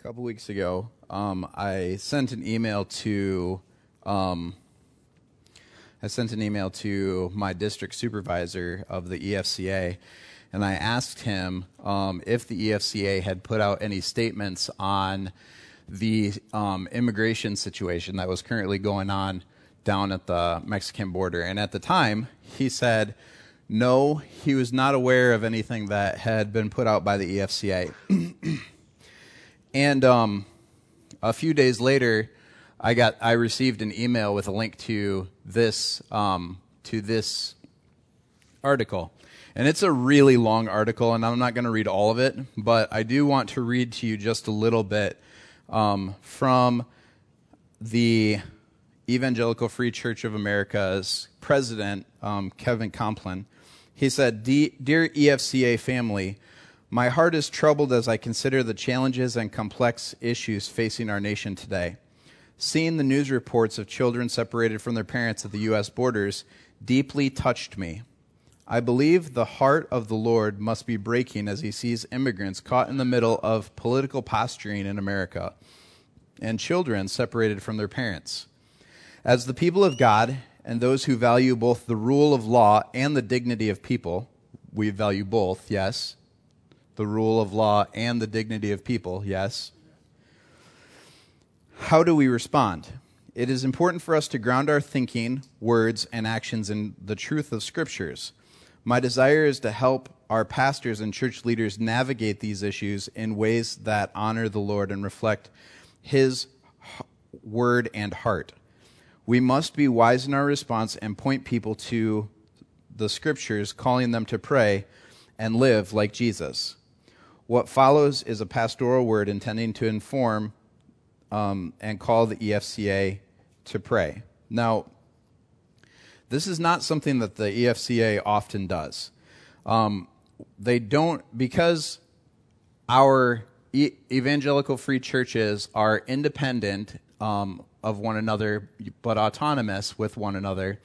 couple weeks ago, I sent an email to my district supervisor of the EFCA, and I asked him if the EFCA had put out any statements on the immigration situation that was currently going on down at the Mexican border. And at the time, he said no, he was not aware of anything that had been put out by the EFCA. And a few days later, I received an email with a link to this article. And it's a really long article, and I'm not going to read all of it, but I do want to read to you just a little bit from the Evangelical Free Church of America's president, Kevin Complin. He said, "Dear EFCA family, my heart is troubled as I consider the challenges and complex issues facing our nation today. Seeing the news reports of children separated from their parents at the U.S. borders deeply touched me. I believe the heart of the Lord must be breaking as he sees immigrants caught in the middle of political posturing in America and children separated from their parents. As the people of God and those who value both the rule of law and the dignity of people," we value both, yes, the rule of law and the dignity of people, yes. "How do we respond? It is important for us to ground our thinking, words, and actions in the truth of Scriptures. My desire is to help our pastors and church leaders navigate these issues in ways that honor the Lord and reflect His word and heart. We must be wise in our response and point people to the Scriptures, calling them to pray and live like Jesus. What follows is a pastoral word intending to inform and call the EFCA to pray." Now, this is not something that the EFCA often does. They don't, because our evangelical free churches are independent of one another, but autonomous with one another.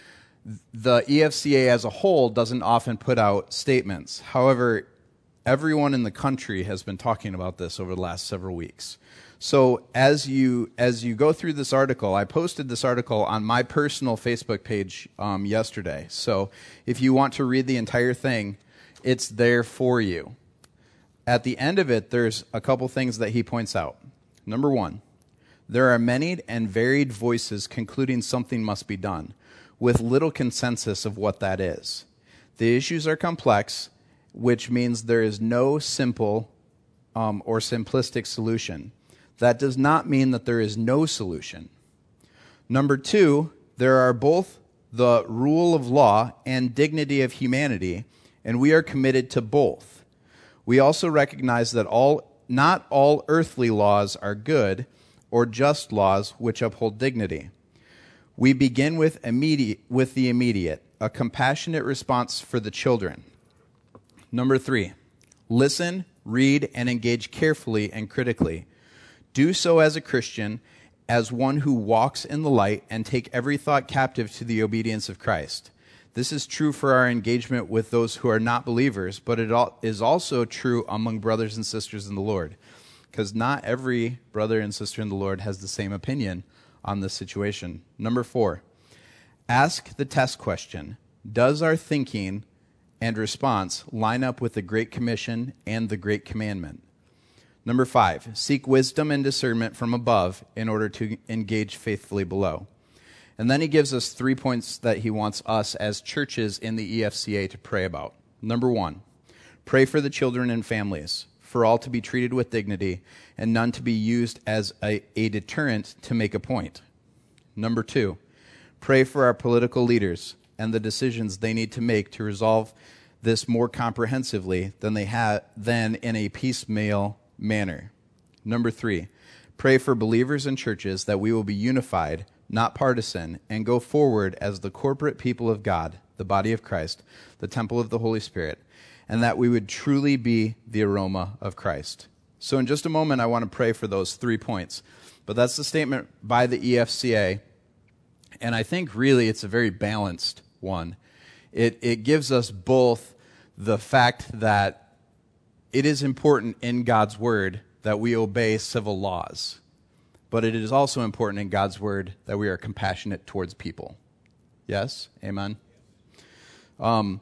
The EFCA as a whole doesn't often put out statements. However, everyone in the country has been talking about this over the last several weeks. So as you go through this article, I posted this article on my personal Facebook page yesterday. So if you want to read the entire thing, it's there for you. At the end of it, there's a couple things that he points out. Number one, there are many and varied voices concluding something must be done, with little consensus of what that is. The issues are complex, which means there is no simple or simplistic solution. That does not mean that there is no solution. Number two, there are both the rule of law and dignity of humanity, and we are committed to both. We also recognize that not all earthly laws are good or just laws which uphold dignity. We begin with the immediate, a compassionate response for the children. Number three, listen, read, and engage carefully and critically. Do so as a Christian, as one who walks in the light, and take every thought captive to the obedience of Christ. This is true for our engagement with those who are not believers, but it is also true among brothers and sisters in the Lord, because not every brother and sister in the Lord has the same opinion on this situation. Number four, ask the test question. Does our thinking and response line up with the Great Commission and the Great Commandment? Number five, seek wisdom and discernment from above in order to engage faithfully below. And then he gives us 3 points that he wants us as churches in the EFCA to pray about. Number one, pray for the children and families, for all to be treated with dignity and none to be used as a deterrent to make a point. Number two, pray for our political leaders and the decisions they need to make to resolve this more comprehensively than in a piecemeal manner. Number three, pray for believers and churches that we will be unified, not partisan, and go forward as the corporate people of God, the body of Christ, the temple of the Holy Spirit, and that we would truly be the aroma of Christ. So in just a moment, I want to pray for those 3 points. But that's the statement by the EFCA, and I think really it's a very balanced one. It gives us both the fact that it is important in God's Word that we obey civil laws. But it is also important in God's word that we are compassionate towards people. Yes? Amen? I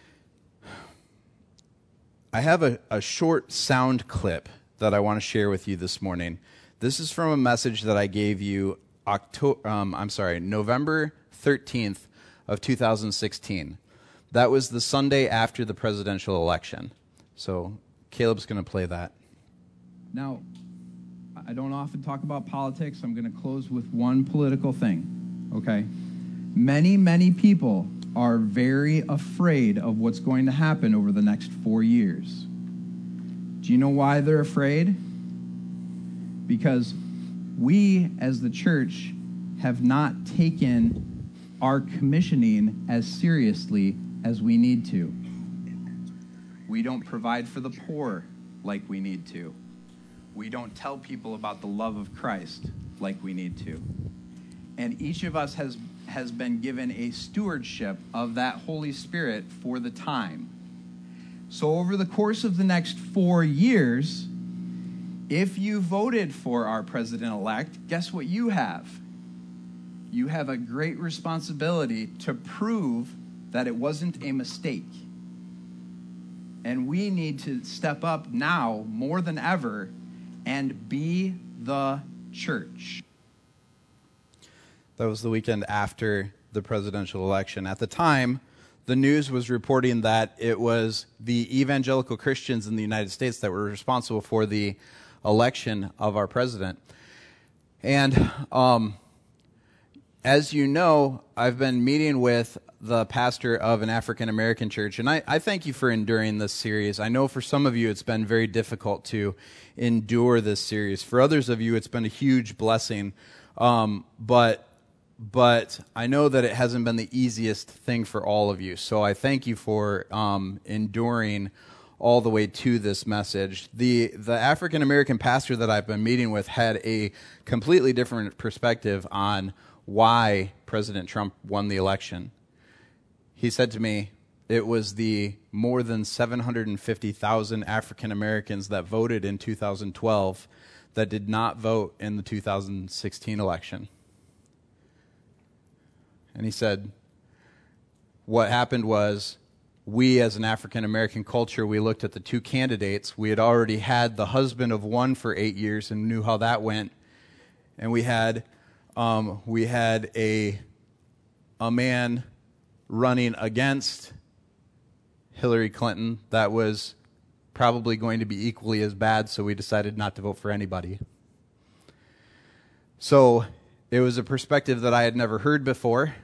have a short sound clip that I want to share with you this morning. This is from a message that I gave you November 13th of 2016. That was the Sunday after the presidential election. So Caleb's going to play that. Now, I don't often talk about politics. I'm going to close with one political thing, okay? Many, many people are very afraid of what's going to happen over the next 4 years. Do you know why they're afraid? Because we, as the church, have not taken our commissioning as seriously as we need to. We don't provide for the poor like we need to. We don't tell people about the love of Christ like we need to. And each of us has been given a stewardship of that Holy Spirit for the time. So over the course of the next 4 years, if you voted for our president-elect, guess what you have? You have a great responsibility to prove that it wasn't a mistake. And we need to step up now more than ever and be the church. That was the weekend after the presidential election. At the time, the news was reporting that it was the evangelical Christians in the United States that were responsible for the election of our president. And as you know, I've been meeting with the pastor of an African-American church, and I thank you for enduring this series. I know for some of you it's been very difficult to endure this series. For others of you, it's been a huge blessing. But I know that it hasn't been the easiest thing for all of you. So I thank you for enduring all the way to this message. The African-American pastor that I've been meeting with had a completely different perspective on why President Trump won the election. He said to me, it was the more than 750,000 African Americans that voted in 2012 that did not vote in the 2016 election. And he said, what happened was, we as an African American culture, we looked at the two candidates. We had already had the husband of one for 8 years and knew how that went. And we had a man running against Hillary Clinton that was probably going to be equally as bad, so we decided not to vote for anybody. So it was a perspective that I had never heard before,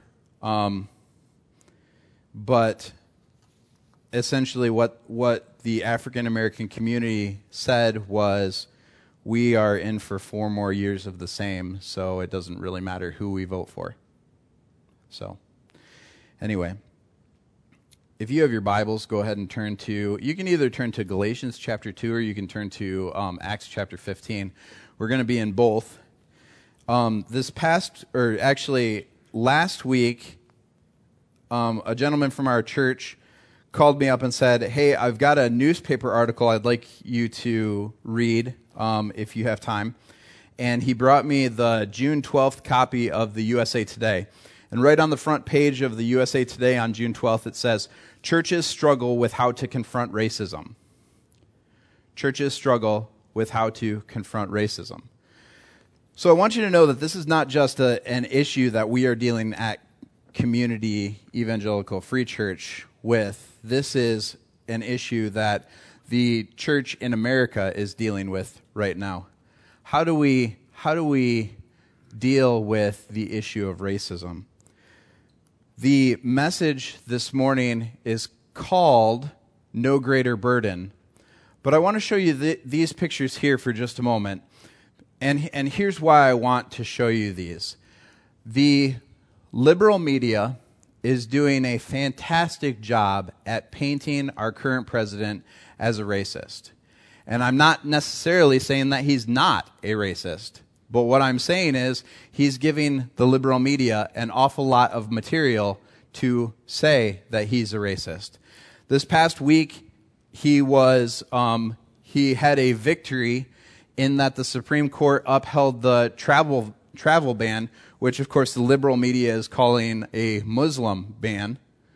but essentially what the African American community said was, we are in for 4 more years of the same, so it doesn't really matter who we vote for. So anyway, if you have your Bibles, go ahead and you can either turn to Galatians chapter 2 or you can turn to Acts chapter 15. We're going to be in both. Last week, a gentleman from our church called me up and said, hey, I've got a newspaper article I'd like you to read if you have time. And he brought me the June 12th copy of the USA Today. And right on the front page of the USA Today on June 12th, it says, churches struggle with how to confront racism. Churches struggle with how to confront racism. So I want you to know that this is not just an issue that we are dealing at Community Evangelical Free Church with. This is an issue that the church in America is dealing with right now. How do we deal with the issue of racism? The message this morning is called No Greater Burden. But I want to show you these pictures here for just a moment. And here's why I want to show you these. The liberal media is doing a fantastic job at painting our current president as a racist. And I'm not necessarily saying that he's not a racist. But what I'm saying is he's giving the liberal media an awful lot of material to say that he's a racist. This past week, he had a victory in that the Supreme Court upheld the travel ban, which of course the liberal media is calling a Muslim ban.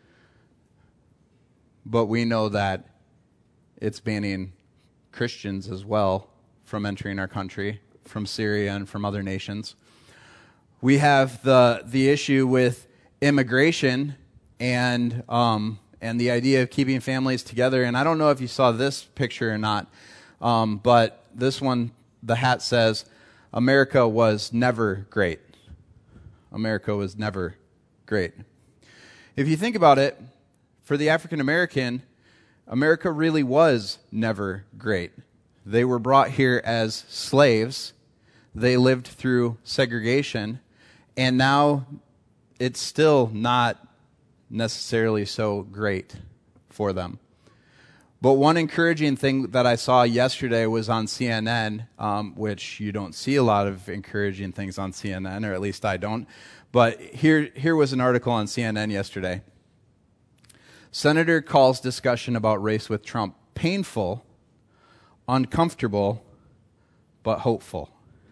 But we know that it's banning Christians as well from entering our country, from Syria and from other nations. We have the issue with immigration and the idea of keeping families together. And I don't know if you saw this picture or not, but this one, the hat says, America was never great. America was never great. If you think about it, for the African American, America really was never great. They were brought here as slaves. They lived through segregation, and now it's still not necessarily so great for them. But one encouraging thing that I saw yesterday was on CNN, which you don't see a lot of encouraging things on CNN, or at least I don't. But here was an article on CNN yesterday. Senator calls discussion about race with Trump painful, uncomfortable, but hopeful.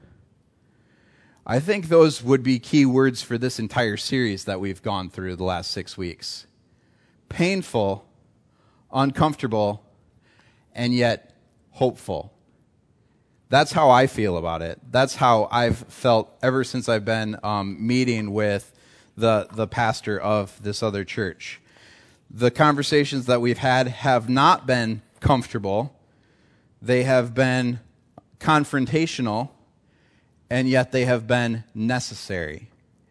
I think those would be key words for this entire series that we've gone through the last 6 weeks. Painful, uncomfortable, and yet hopeful. That's how I feel about it. That's how I've felt ever since I've been meeting with the pastor of this other church. The conversations that we've had have not been comfortable. They have been confrontational, and yet they have been necessary.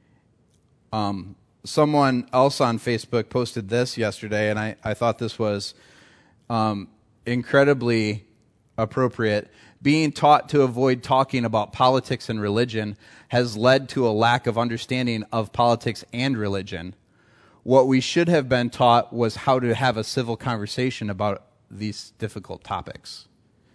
Someone else on Facebook posted this yesterday, and I thought this was incredibly appropriate. Being taught to avoid talking about politics and religion has led to a lack of understanding of politics and religion. What we should have been taught was how to have a civil conversation about these difficult topics.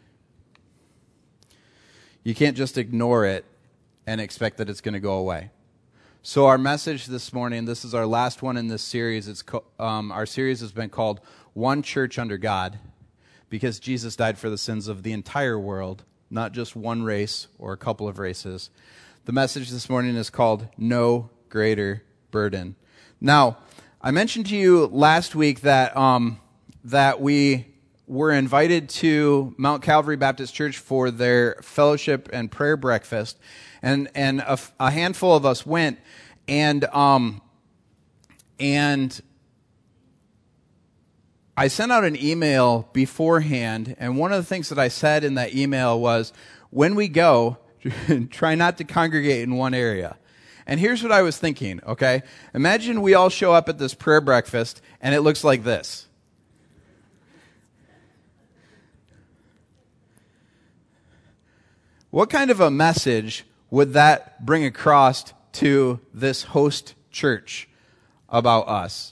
You can't just ignore it and expect that it's going to go away. So our message this morning, this is our last one in this series. Our series has been called One Church Under God, because Jesus died for the sins of the entire world, not just one race or a couple of races. The message this morning is called No Greater Burden. Now, I mentioned to you last week that we were invited to Mount Calvary Baptist Church for their fellowship and prayer breakfast, and a handful of us went, and I sent out an email beforehand, and one of the things that I said in that email was, when we go, try not to congregate in one area. And here's what I was thinking, okay? Imagine we all show up at this prayer breakfast, and it looks like this. What kind of a message would that bring across to this host church about us?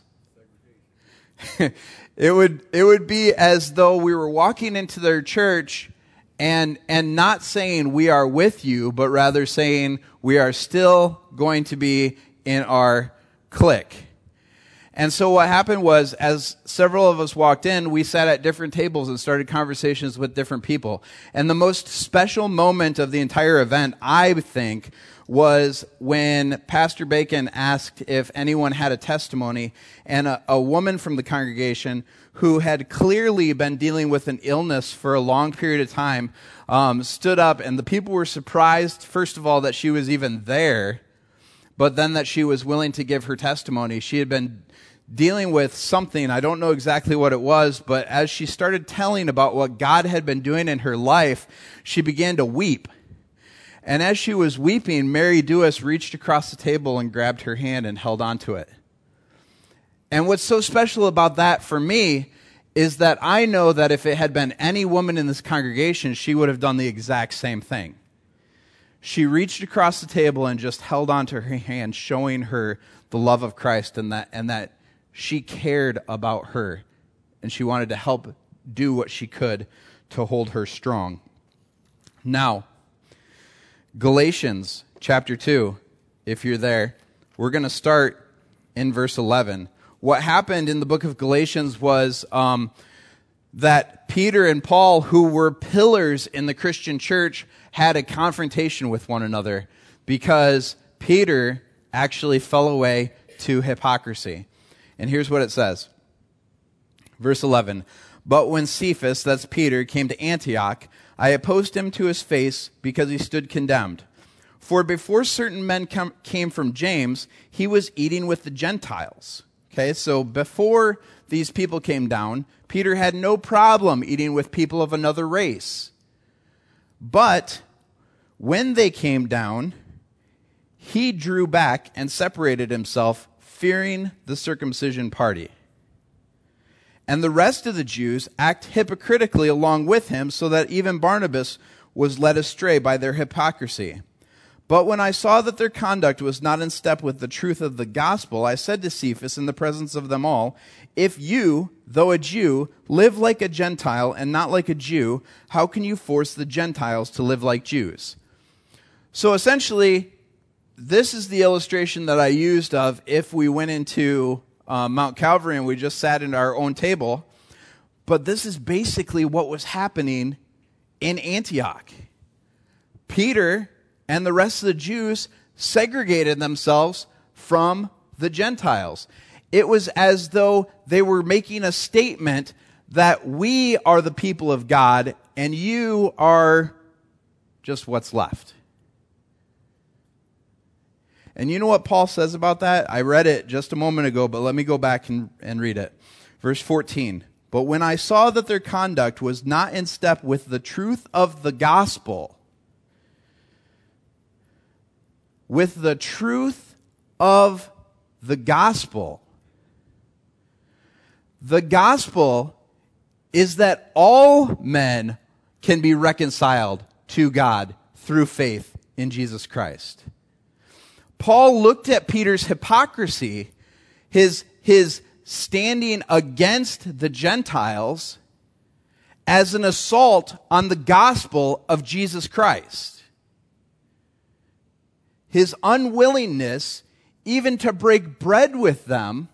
It would be as though we were walking into their church and not saying we are with you, but rather saying we are still going to be in our clique. And so what happened was, as several of us walked in, we sat at different tables and started conversations with different people. And the most special moment of the entire event, I think, was when Pastor Bacon asked if anyone had a testimony, and a woman from the congregation who had clearly been dealing with an illness for a long period of time stood up, and the people were surprised, first of all, that she was even there, but then that she was willing to give her testimony. She had been dealing with something, I don't know exactly what it was, but as she started telling about what God had been doing in her life, she began to weep. And as she was weeping, Mary Dewis reached across the table and grabbed her hand and held onto it. And what's so special about that for me is that I know that if it had been any woman in this congregation, she would have done the exact same thing. She reached across the table and just held onto her hand, showing her the love of Christ, and that she cared about her, and she wanted to help do what she could to hold her strong. Now, Galatians chapter 2, if you're there, we're going to start in verse 11. What happened in the book of Galatians was that Peter and Paul, who were pillars in the Christian church, had a confrontation with one another because Peter actually fell away to hypocrisy. And here's what it says. Verse 11, "But when Cephas," that's Peter, "came to Antioch, I opposed him to his face because he stood condemned. For before certain men came from James, he was eating with the Gentiles." Okay, so before these people came down, Peter had no problem eating with people of another race. But when they came down, he drew back and separated himself, fearing the circumcision party. And the rest of the Jews act hypocritically along with him, so that even Barnabas was led astray by their hypocrisy. But when I saw that their conduct was not in step with the truth of the gospel, I said to Cephas in the presence of them all, "If you, though a Jew, live like a Gentile and not like a Jew, how can you force the Gentiles to live like Jews?" So essentially, this is the illustration that I used of if we went into Mount Calvary and we just sat at our own table. But this is basically what was happening in Antioch. Peter and the rest of the Jews segregated themselves from the Gentiles. It was as though they were making a statement that we are the people of God and you are just what's left. And you know what Paul says about that? I read it just a moment ago, but let me go back and read it. Verse 14. "But when I saw that their conduct was not in step with the truth of the gospel," with the truth of the gospel. The gospel is that all men can be reconciled to God through faith in Jesus Christ. Paul looked at Peter's hypocrisy, his standing against the Gentiles, as an assault on the gospel of Jesus Christ. His unwillingness even to break bread with them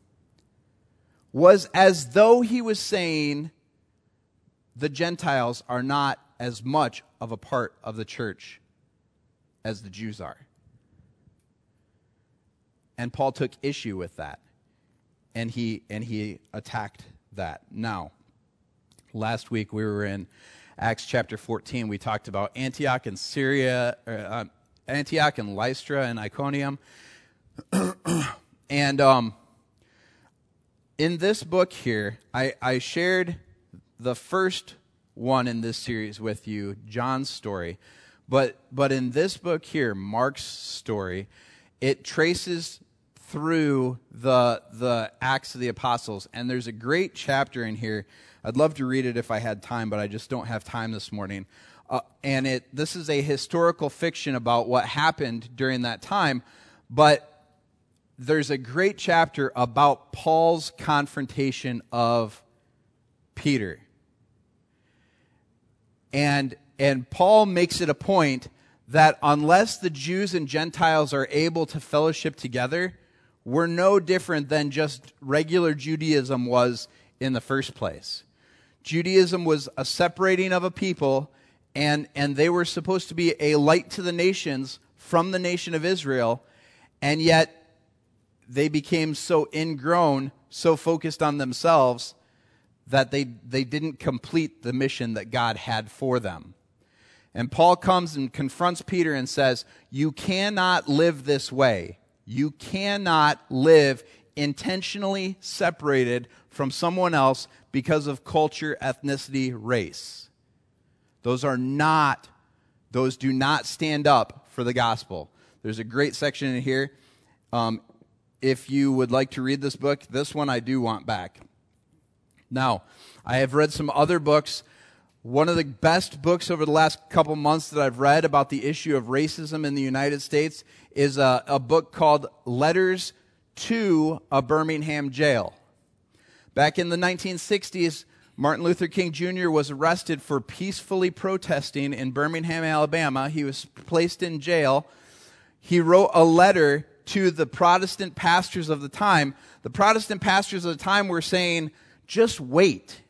was as though he was saying the Gentiles are not as much of a part of the church as the Jews are. And Paul took issue with that. And he attacked that. Now, last week we were in Acts chapter 14. We talked about Antioch and Syria, Antioch and Lystra and Iconium. And in this book here, I shared the first one in this series with you, John's story. But in this book here, Mark's story, it traces through the Acts of the Apostles. And there's a great chapter in here. I'd love to read it if I had time, but I just don't have time this morning. And this is a historical fiction about what happened during that time, but there's a great chapter about Paul's confrontation of Peter. And Paul makes it a point that unless the Jews and Gentiles are able to fellowship together, we're no different than just regular Judaism was in the first place. Judaism was a separating of a people, and they were supposed to be a light to the nations from the nation of Israel, and yet they became so ingrown, so focused on themselves, that they didn't complete the mission that God had for them. And Paul comes and confronts Peter and says, you cannot live this way. You cannot live intentionally separated from someone else because of culture, ethnicity, race. Those do not stand up for the gospel. There's a great section in here. If you would like to read this book, this one I do want back. Now, I have read some other books. One of the best books over the last couple months that I've read about the issue of racism in the United States is a book called Letters to a Birmingham Jail. Back in the 1960s, Martin Luther King Jr. was arrested for peacefully protesting in Birmingham, Alabama. He was placed in jail. He wrote a letter to the Protestant pastors of the time. The Protestant pastors of the time were saying, just wait.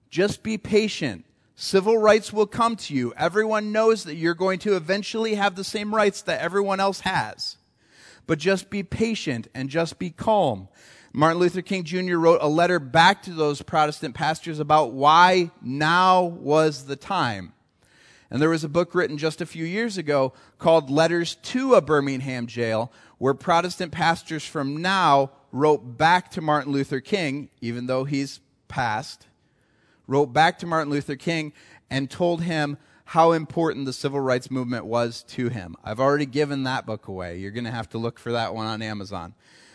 Just be patient. Civil rights will come to you. Everyone knows that you're going to eventually have the same rights that everyone else has. But just be patient and just be calm. Martin Luther King Jr. wrote a letter back to those Protestant pastors about why now was the time. And there was a book written just a few years ago called Letters to a Birmingham Jail, where Protestant pastors from now wrote back to Martin Luther King, even though he's passed, wrote back to Martin Luther King and told him how important the civil rights movement was to him. I've already given that book away. You're going to have to look for that one on Amazon.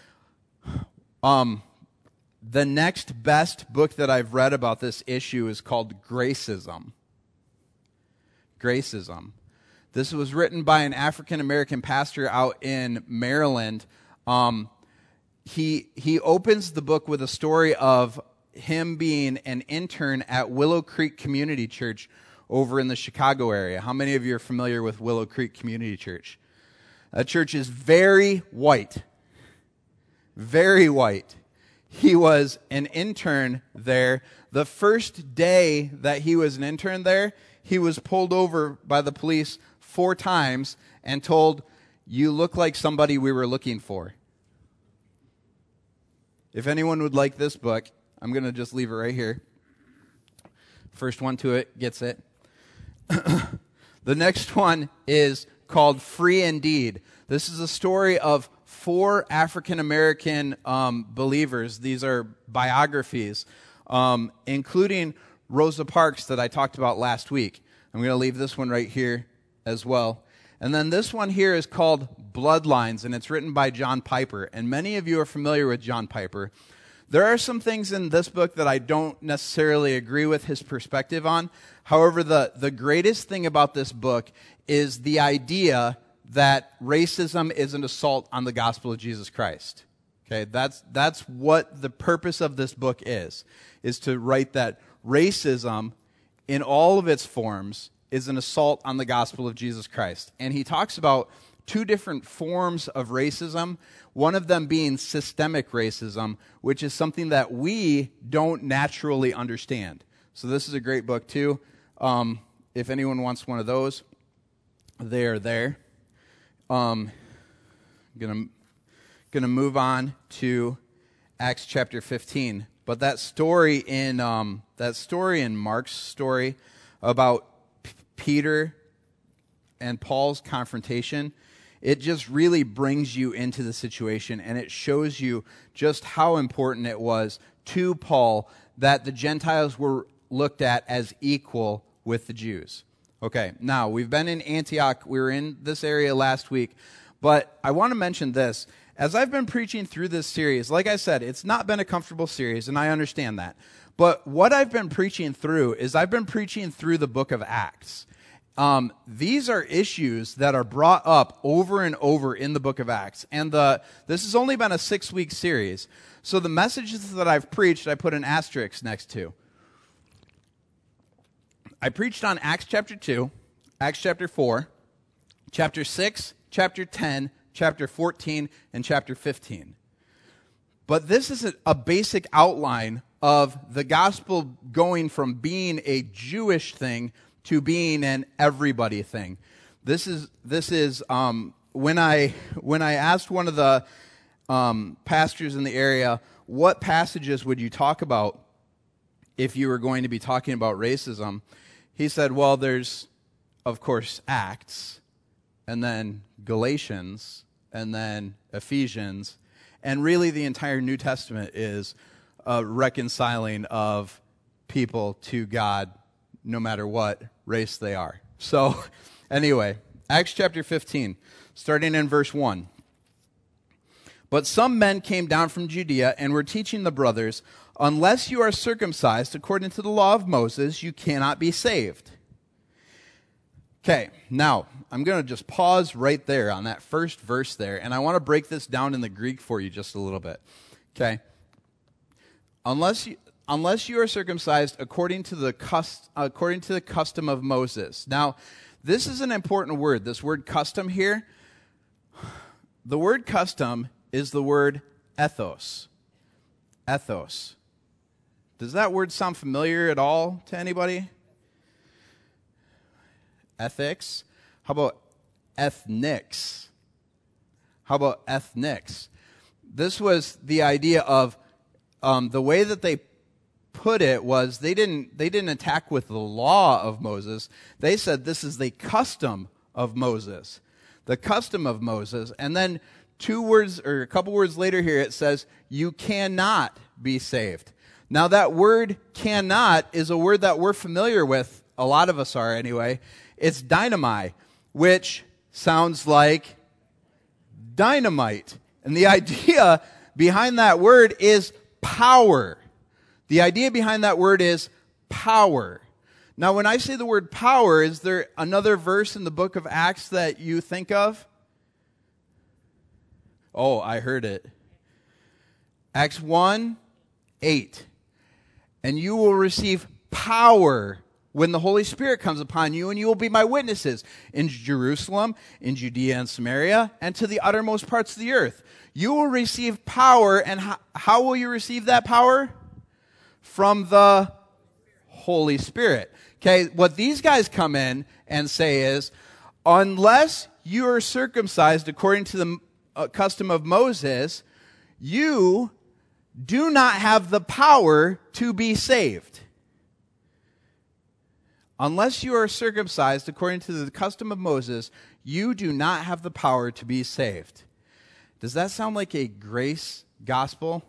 The next best book that I've read about this issue is called Gracism. Gracism. This was written by an African-American pastor out in Maryland. He opens the book with a story of him being an intern at Willow Creek Community Church over in the Chicago area. How many of you are familiar with Willow Creek Community Church? That church is very white. Very white. He was an intern there. The first day that he was an intern there, he was pulled over by the police 4 times and told, "You look like somebody we were looking for." If anyone would like this book, I'm going to just leave it right here. First one to it gets it. The next one is called Free Indeed. This is a story of 4 African-American believers. These are biographies, including Rosa Parks that I talked about last week. I'm going to leave this one right here as well. And then this one here is called Bloodlines, and it's written by John Piper. And many of you are familiar with John Piper. There are some things in this book that I don't necessarily agree with his perspective on. However, the greatest thing about this book is the idea that racism is an assault on the gospel of Jesus Christ. Okay, that's what the purpose of this book is to write that racism in all of its forms is an assault on the gospel of Jesus Christ. And he talks about 2 different forms of racism, one of them being systemic racism, which is something that we don't naturally understand. So this is a great book too. If anyone wants one of those, they are there. Gonna move on to Acts chapter 15. But that story in Mark's story about Peter and Paul's confrontation, it just really brings you into the situation, and it shows you just how important it was to Paul that the Gentiles were looked at as equal with the Jews. Okay, now, we've been in Antioch. We were in this area last week, but I want to mention this. As I've been preaching through this series, like I said, it's not been a comfortable series, and I understand that. But what I've been preaching through is I've been preaching through the book of Acts. These are issues that are brought up over and over in the book of Acts. And this has only been a 6-week series. So the messages that I've preached, I put an asterisk next to. I preached on Acts chapter 2, Acts chapter 4, chapter 6, chapter 10, chapter 14, and chapter 15. But this is a basic outline of the gospel going from being a Jewish thing to being an everybody thing. This is when I asked one of the pastors in the area, what passages would you talk about if you were going to be talking about racism? He said, well, there's, of course, Acts, and then Galatians, and then Ephesians, and really the entire New Testament is a reconciling of people to God no matter what race they are. So, anyway, Acts chapter 15, starting in verse 1. But some men came down from Judea and were teaching the brothers, unless you are circumcised according to the law of Moses, you cannot be saved. Okay, now, I'm going to just pause right there on that first verse there, and I want to break this down in the Greek for you just a little bit. Okay? Unless you are circumcised according to the custom of Moses. Now, this is an important word, this word custom here. The word custom is the word ethos. Ethos. Does that word sound familiar at all to anybody? Ethics. How about ethnics? How about ethnics? This was the idea of the way that they put it was they didn't attack with the law of Moses. They said this is the custom of Moses. The custom of Moses. And then a couple words later here it says you cannot be saved. Now that word cannot is a word that we're familiar with, a lot of us are anyway. It's dynamite, which sounds like dynamite. And the idea behind that word is power. The idea behind that word is power. Now, when I say the word power, is there another verse in the book of Acts that you think of? Oh, I heard it. Acts 1:8. And you will receive power when the Holy Spirit comes upon you, and you will be my witnesses in Jerusalem, in Judea and Samaria, and to the uttermost parts of the earth. You will receive power, and how will you receive that power? From the Holy Spirit. Okay, what these guys come in and say is, unless you are circumcised according to the custom of Moses, you do not have the power to be saved. Unless you are circumcised according to the custom of Moses, you do not have the power to be saved. Does that sound like a grace gospel?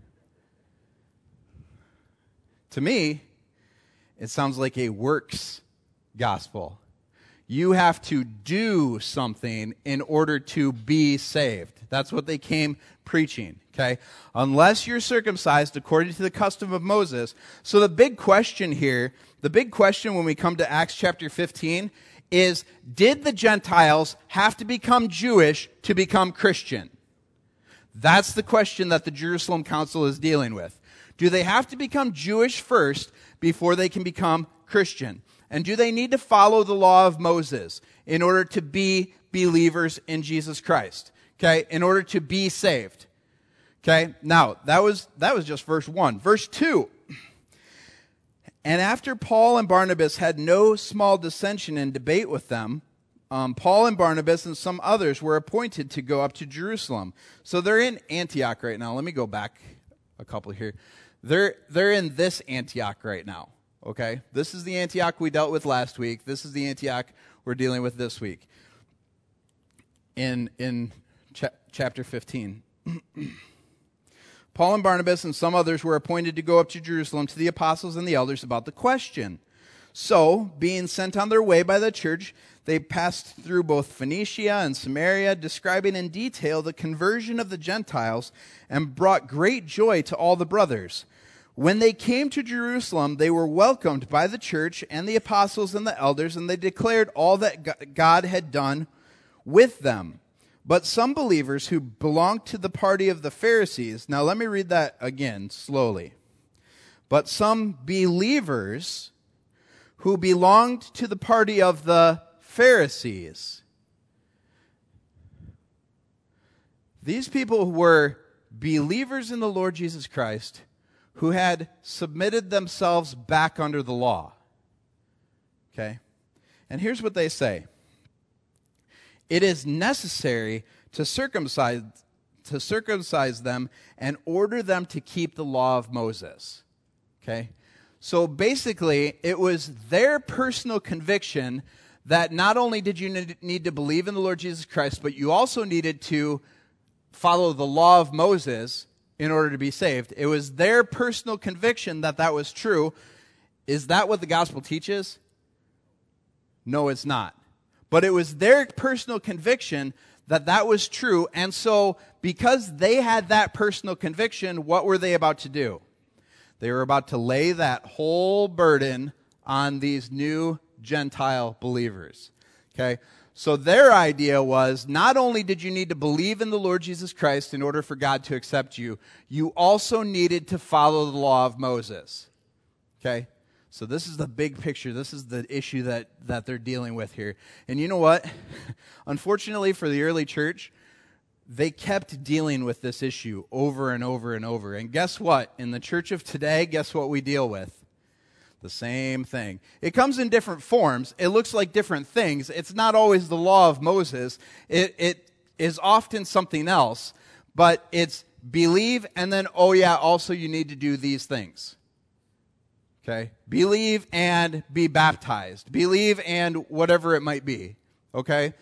To me, it sounds like a works gospel. You have to do something in order to be saved. That's what they came preaching, okay? Unless you're circumcised according to the custom of Moses. So the big question here, the big question when we come to Acts chapter 15 is, did the Gentiles have to become Jewish to become Christian? That's the question that the Jerusalem Council is dealing with. Do they have to become Jewish first before they can become Christian? And do they need to follow the law of Moses in order to be believers in Jesus Christ? Okay, in order to be saved. Okay, now that was just verse 1. Verse 2. And after Paul and Barnabas had no small dissension and debate with them, Paul and Barnabas and some others were appointed to go up to Jerusalem. So they're in Antioch right now. Let me go back a couple here. They're in this Antioch right now. Okay, this is the Antioch we dealt with last week. This is the Antioch we're dealing with this week. In chapter 15. Paul and Barnabas and some others were appointed to go up to Jerusalem to the apostles and the elders about the question. So, being sent on their way by the church, they passed through both Phoenicia and Samaria, describing in detail the conversion of the Gentiles, and brought great joy to all the brothers. When they came to Jerusalem, they were welcomed by the church and the apostles and the elders, and they declared all that God had done with them. But some believers who belonged to the party of the Pharisees, now let me read that again slowly. But some believers who belonged to the party of the Pharisees. These people were believers in the Lord Jesus Christ who had submitted themselves back under the law. Okay? And here's what they say. It is necessary to circumcise them and order them to keep the law of Moses. Okay? So basically, it was their personal conviction that not only did you need to believe in the Lord Jesus Christ, but you also needed to follow the law of Moses in order to be saved. It was their personal conviction that that was true. Is that what the gospel teaches? No, it's not. But it was their personal conviction that that was true. And so, because they had that personal conviction, what were they about to do? They were about to lay that whole burden on these new Gentile believers. Okay? So their idea was, not only did you need to believe in the Lord Jesus Christ in order for God to accept you, you also needed to follow the law of Moses. Okay? So this is the big picture. This is the issue that they're dealing with here. And you know what? Unfortunately for the early church, they kept dealing with this issue over and over and over. And guess what? In the church of today, guess what we deal with? The same thing. It comes in different forms. It looks like different things. It's not always the law of Moses. It is often something else, but it's believe and then, oh yeah, also you need to do these things. Okay? Believe and be baptized. Believe and whatever it might be. Okay?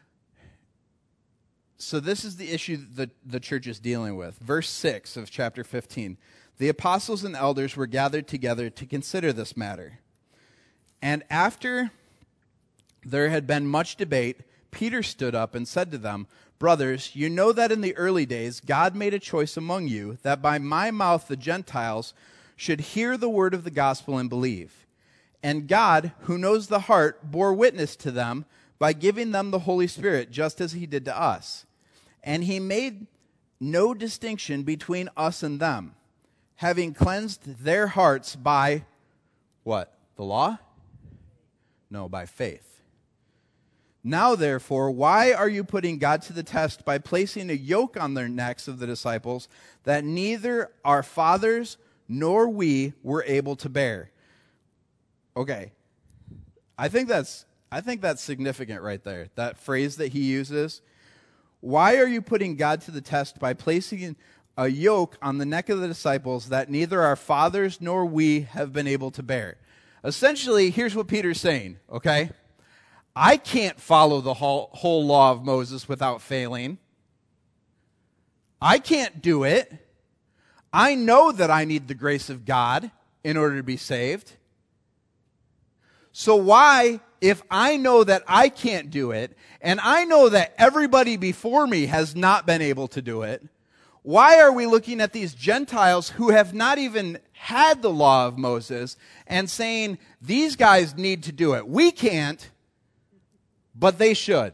So this is the issue that the church is dealing with. Verse 6 of chapter 15. The apostles and elders were gathered together to consider this matter. And after there had been much debate, Peter stood up and said to them, "Brothers, you know that in the early days God made a choice among you that by my mouth the Gentiles should hear the word of the gospel and believe. And God, who knows the heart, bore witness to them by giving them the Holy Spirit, just as he did to us. And he made no distinction between us and them, having cleansed their hearts by," what? The law? No, by faith. "Now, therefore, why are you putting God to the test by placing a yoke on their necks of the disciples that neither our fathers nor we were able to bear?" Okay. I think that's significant right there. That phrase that he uses. Why are you putting God to the test by placing a yoke on the neck of the disciples that neither our fathers nor we have been able to bear? Essentially, here's what Peter's saying, okay? I can't follow the whole law of Moses without failing. I can't do it. I know that I need the grace of God in order to be saved. So why, if I know that I can't do it, and I know that everybody before me has not been able to do it, why are we looking at these Gentiles who have not even had the law of Moses and saying, these guys need to do it? We can't, but they should.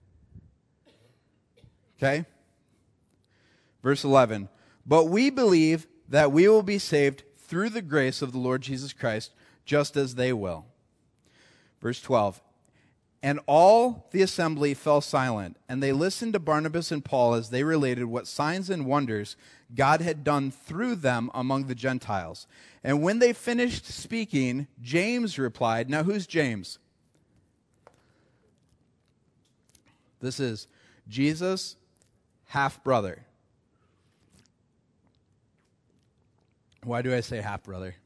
Okay? Verse 11. "But we believe that we will be saved through the grace of the Lord Jesus Christ, just as they will." Verse 12. "And all the assembly fell silent, and they listened to Barnabas and Paul as they related what signs and wonders God had done through them among the Gentiles. And when they finished speaking, James replied." Now, who's James? This is Jesus' half-brother. Why do I say half-brother?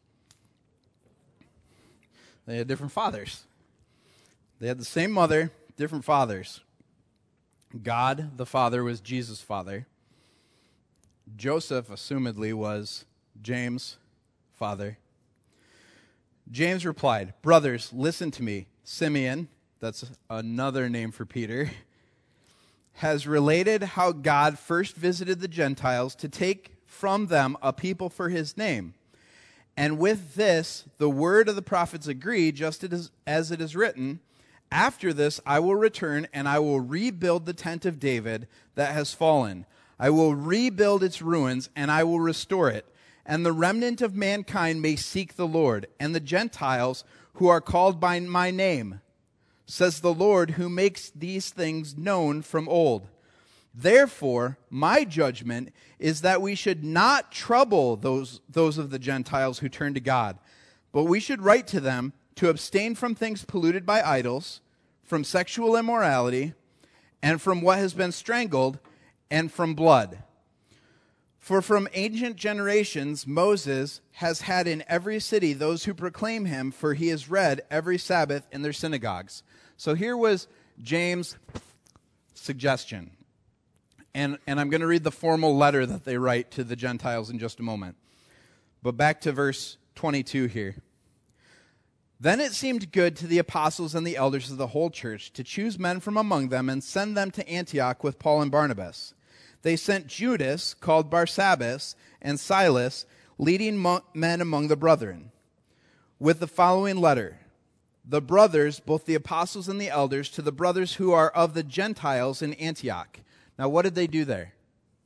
They had different fathers. They had the same mother, different fathers. God, the Father, was Jesus' father. Joseph, assumedly, was James' father. James replied, "Brothers, listen to me. Simeon," that's another name for Peter, "has related how God first visited the Gentiles to take from them a people for his name. And with this, the word of the prophets agree, just as it is written, 'After this I will return, and I will rebuild the tent of David that has fallen. I will rebuild its ruins, and I will restore it. And the remnant of mankind may seek the Lord, and the Gentiles who are called by my name, says the Lord, who makes these things known from old. Therefore, my judgment is that we should not trouble those of the Gentiles who turn to God, but we should write to them to abstain from things polluted by idols, from sexual immorality, and from what has been strangled, and from blood. For from ancient generations Moses has had in every city those who proclaim him, for he is read every Sabbath in their synagogues." So here was James' suggestion. And I'm going to read the formal letter that they write to the Gentiles in just a moment. But back to verse 22 here. "Then it seemed good to the apostles and the elders of the whole church to choose men from among them and send them to Antioch with Paul and Barnabas. They sent Judas, called Barsabbas, and Silas, leading men among the brethren, with the following letter. The brothers, both the apostles and the elders, to the brothers who are of the Gentiles in Antioch." Now, what did they do there?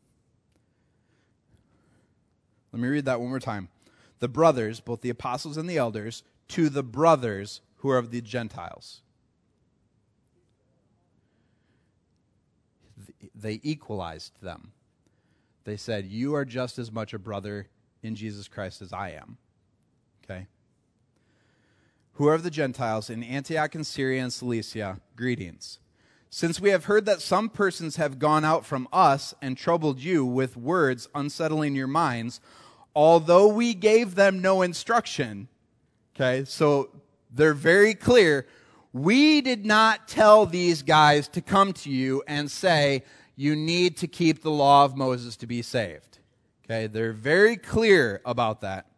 Let me read that one more time. The brothers, both the apostles and the elders, to the brothers who are of the Gentiles. They equalized them. They said, you are just as much a brother in Jesus Christ as I am. Okay? Who are of the Gentiles in Antioch and Syria and Cilicia, greetings. Since we have heard that some persons have gone out from us and troubled you with words unsettling your minds, although we gave them no instruction. Okay, so they're very clear. We did not tell these guys to come to you and say, you need to keep the law of Moses to be saved. Okay, they're very clear about that.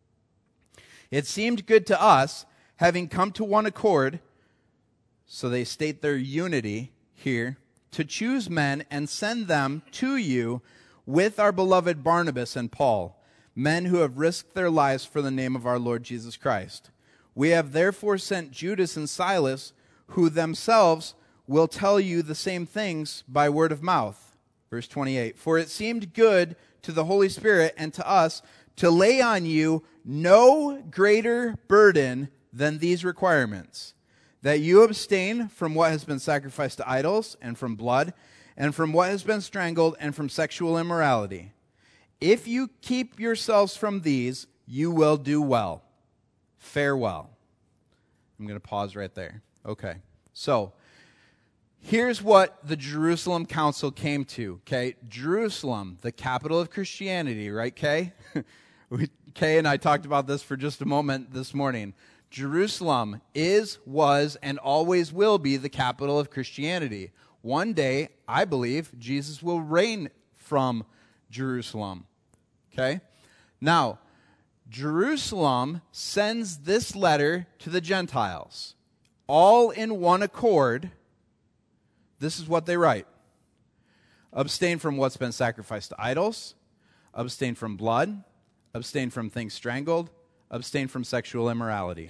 It seemed good to us, having come to one accord, so they state their unity here, to choose men and send them to you with our beloved Barnabas and Paul, men who have risked their lives for the name of our Lord Jesus Christ. We have therefore sent Judas and Silas, who themselves will tell you the same things by word of mouth. Verse 28, for it seemed good to the Holy Spirit and to us to lay on you no greater burden than these requirements, that you abstain from what has been sacrificed to idols, and from blood, and from what has been strangled, and from sexual immorality. If you keep yourselves from these, you will do well. Farewell. I'm going to pause right there. Okay, so here's what the Jerusalem Council came to, okay? Jerusalem, the capital of Christianity, right, Kay? Kay and I talked about this for just a moment this morning. Jerusalem is, was, and always will be the capital of Christianity. One day, I believe, Jesus will reign from Jerusalem. Okay? Now, Jerusalem sends this letter to the Gentiles. All in one accord, this is what they write. Abstain from what's been sacrificed to idols. Abstain from blood. Abstain from things strangled. Abstain from sexual immorality.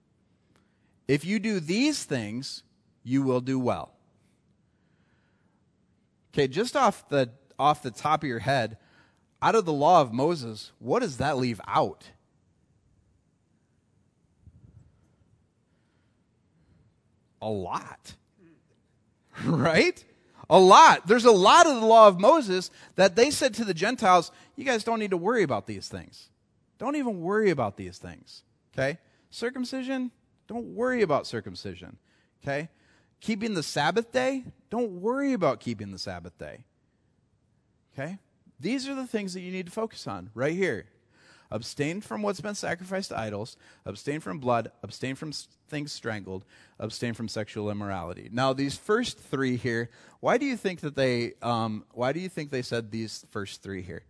If you do these things, you will do well. Okay, just off the top of your head, out of the law of Moses, what does that leave out? A lot. Right? A lot. There's a lot of the law of Moses that they said to the Gentiles, you guys don't need to worry about these things. Don't even worry about these things. Okay? Circumcision, don't worry about circumcision. Okay? Keeping the Sabbath day, don't worry about keeping the Sabbath day. Okay? These are the things that you need to focus on right here. Abstain from what's been sacrificed to idols. Abstain from blood. Abstain from things strangled. Abstain from sexual immorality. Now, these first three here, why do you think they said these first three here?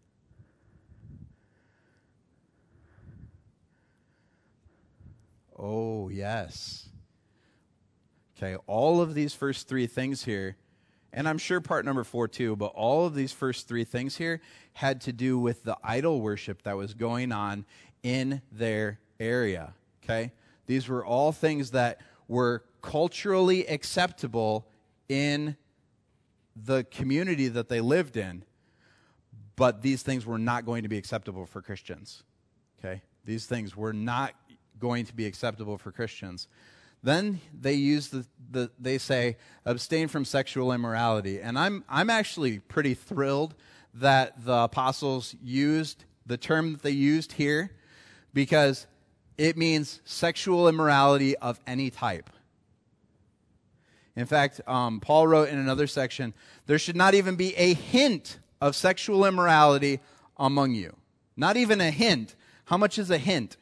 Oh, yes. Okay, all of these first three things here, and I'm sure part number 4 too, but all of these first three things here had to do with the idol worship that was going on in their area. Okay? These were all things that were culturally acceptable in the community that they lived in, but these things were not going to be acceptable for Christians. Okay? These things were not going to be acceptable for Christians. Then they use they say abstain from sexual immorality, and I'm actually pretty thrilled that the apostles used the term that they used here, because it means sexual immorality of any type. In fact, Paul wrote in another section, there should not even be a hint of sexual immorality among you. Not even a hint. How much is a hint?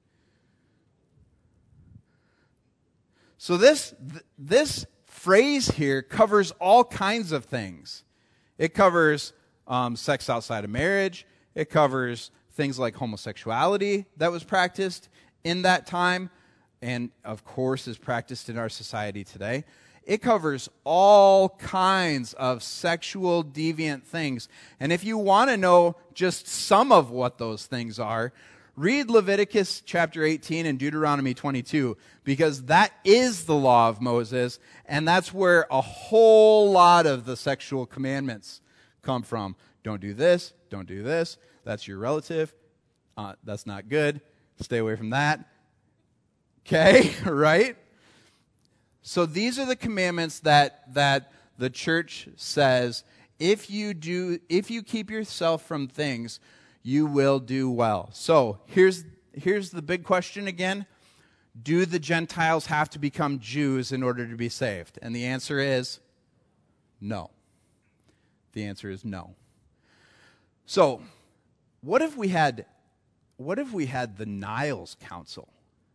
So this phrase here covers all kinds of things. It covers sex outside of marriage. It covers things like homosexuality that was practiced in that time and, of course, is practiced in our society today. It covers all kinds of sexual deviant things. And if you want to know just some of what those things are, read Leviticus chapter 18 and Deuteronomy 22, because that is the law of Moses, and that's where a whole lot of the sexual commandments come from. Don't do this, that's your relative, that's not good, stay away from that. Okay, right? So these are the commandments that the church says, if you keep yourself from things, you will do well. So here's the big question again. Do the Gentiles have to become Jews in order to be saved? And the answer is no. The answer is no. So, what if we had the Niles Council?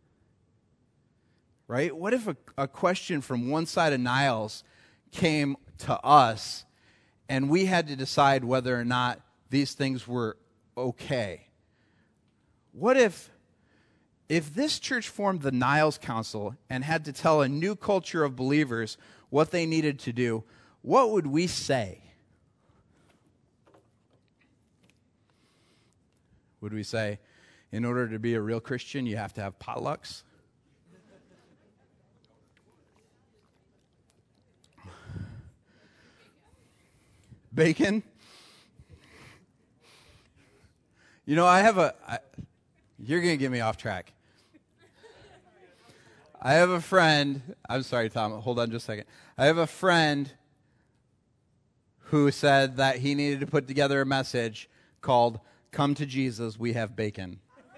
Right? What if a question from one side of Niles came to us and we had to decide whether or not these things were okay? What if this church formed the Niles Council and had to tell a new culture of believers what they needed to do? What would we say? Would we say, in order to be a real Christian, you have to have potlucks? Bacon? You know, you're going to get me off track. I have a friend, I'm sorry, Tom, hold on just a second. I have a friend who said that he needed to put together a message called, "Come to Jesus, we have bacon."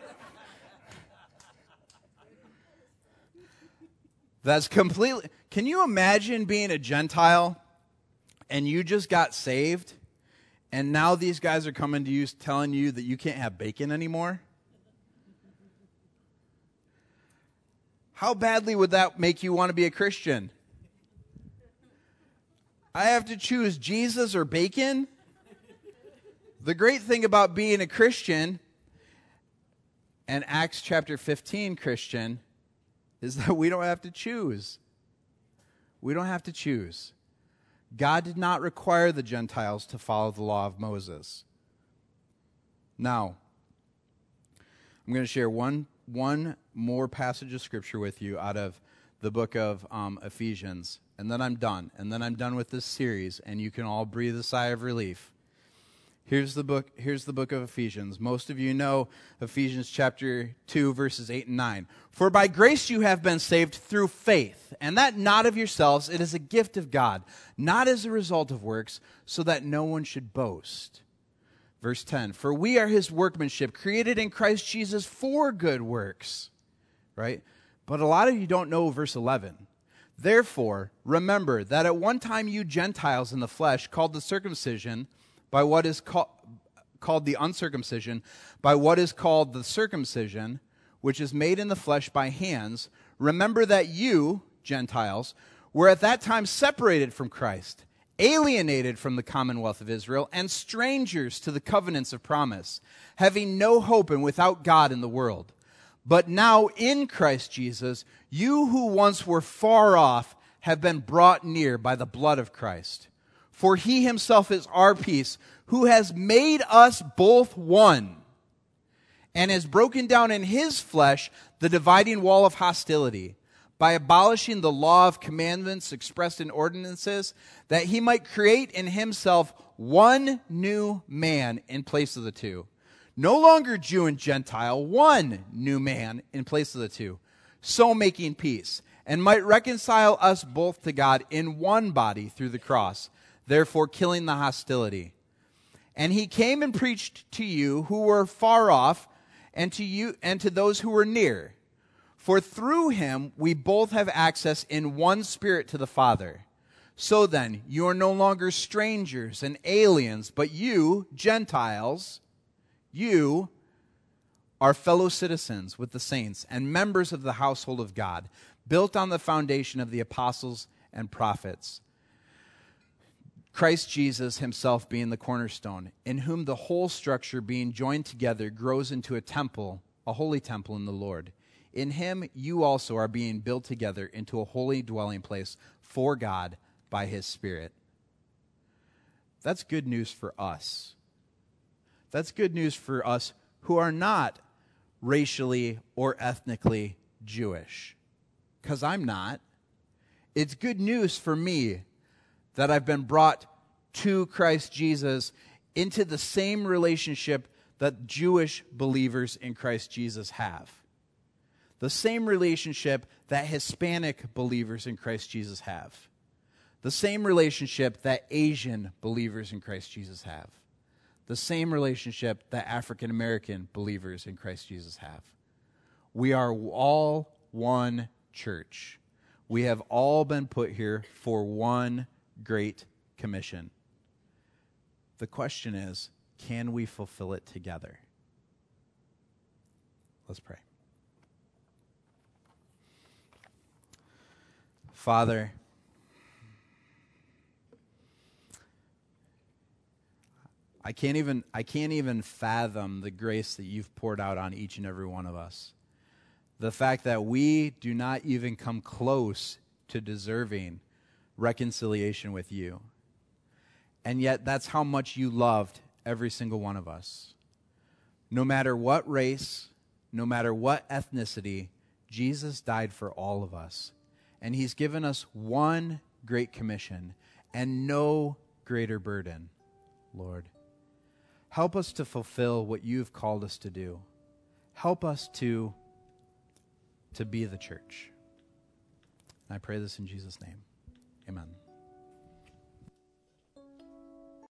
That's completely, can you imagine being a Gentile and you just got saved and now these guys are coming to you telling you that you can't have bacon anymore? How badly would that make you want to be a Christian? I have to choose Jesus or bacon? The great thing about being a Christian, and Acts chapter 15 Christian, is that we don't have to choose. We don't have to choose. God did not require the Gentiles to follow the law of Moses. Now, I'm going to share one more passage of Scripture with you out of the book of Ephesians, and then I'm done. And then I'm done with this series, and you can all breathe a sigh of relief. Here's the book of Ephesians. Most of you know Ephesians chapter 2, verses 8 and 9. For by grace you have been saved through faith, and that not of yourselves, it is a gift of God, not as a result of works, so that no one should boast. Verse 10, for we are his workmanship, created in Christ Jesus for good works. Right? But a lot of you don't know verse 11. Therefore, remember that at one time you Gentiles in the flesh, called the circumcision by what is called the uncircumcision, by what is called the circumcision, which is made in the flesh by hands, remember that you, Gentiles, were at that time separated from Christ, alienated from the commonwealth of Israel, and strangers to the covenants of promise, having no hope and without God in the world. But now in Christ Jesus, you who once were far off have been brought near by the blood of Christ. For he himself is our peace, who has made us both one, and has broken down in his flesh the dividing wall of hostility, by abolishing the law of commandments expressed in ordinances, that he might create in himself one new man in place of the two. No longer Jew and Gentile, one new man in place of the two, so making peace, and might reconcile us both to God in one body through the cross, therefore killing the hostility. And he came and preached to you who were far off, and to you and to those who were near. For through him we both have access in one Spirit to the Father. So then, you are no longer strangers and aliens, but you, Gentiles, you are fellow citizens with the saints and members of the household of God, built on the foundation of the apostles and prophets, Christ Jesus himself being the cornerstone, in whom the whole structure being joined together grows into a temple, a holy temple in the Lord. In him you also are being built together into a holy dwelling place for God by his Spirit. That's good news for us. That's good news for us who are not racially or ethnically Jewish, because I'm not. It's good news for me that I've been brought to Christ Jesus into the same relationship that Jewish believers in Christ Jesus have. The same relationship that Hispanic believers in Christ Jesus have. The same relationship that Asian believers in Christ Jesus have. The same relationship that African American believers in Christ Jesus have. We are all one church. We have all been put here for one great commission. The question is, can we fulfill it together? Let's pray. Father, I can't even fathom the grace that you've poured out on each and every one of us. The fact that we do not even come close to deserving reconciliation with you. And yet that's how much you loved every single one of us. No matter what race, no matter what ethnicity, Jesus died for all of us. And he's given us one great commission and no greater burden, Lord. Help us to fulfill what you've called us to do. Help us to be the church. I pray this in Jesus' name. Amen.